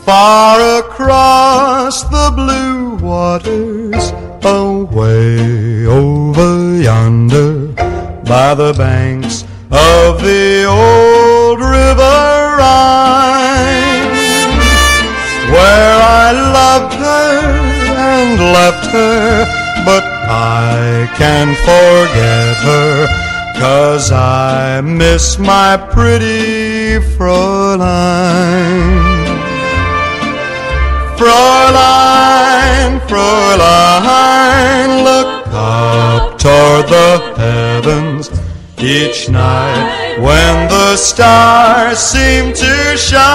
Far across the blue waters, away over yonder, by the banks of the old river Rhine, where I loved her and left her, but I can't forget her, 'cause I miss my pretty Fräulein. Fräulein, Fräulein, look up toward the heavens each night when the stars seem to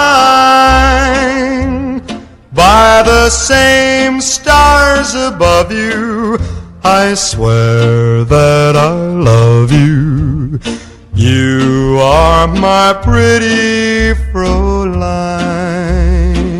shine. By the same stars above you, I swear that I love you. You are my pretty Fräulein.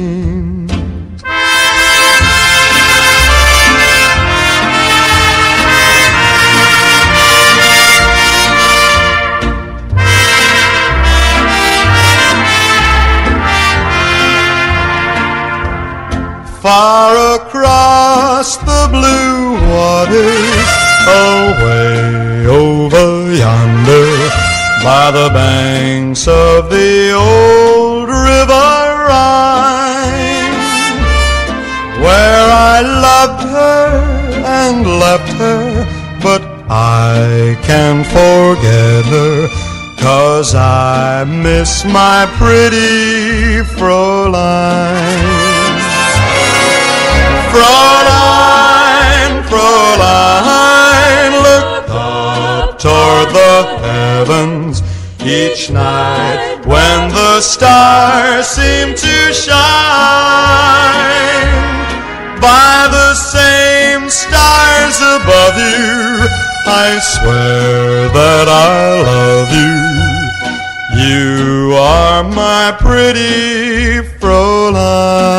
Far across the blue waters, away over yonder, by the banks of the old river Rhine, where I loved her and left her, but I can't forget her, 'cause I miss my pretty Fräulein. Fräulein, Fräulein, look up toward the heavens each night when the stars seem to shine. By the same stars above you, I swear that I love you. You are my pretty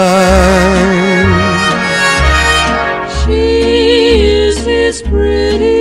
Fräulein. She is his pretty